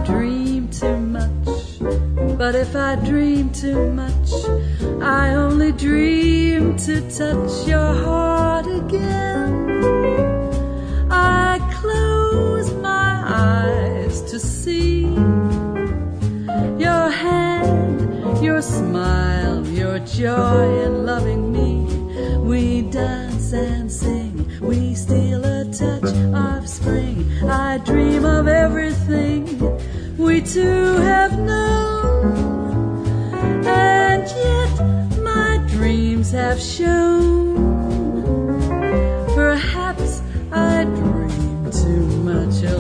dream too much. But if I dream too much, I only dream to touch your heart again. I close my eyes to see your hand, your smile, your joy in loving me. We dance and sing, we steal a touch of spring. I dream of everything we two have known, and yet my dreams have shown perhaps I dream too much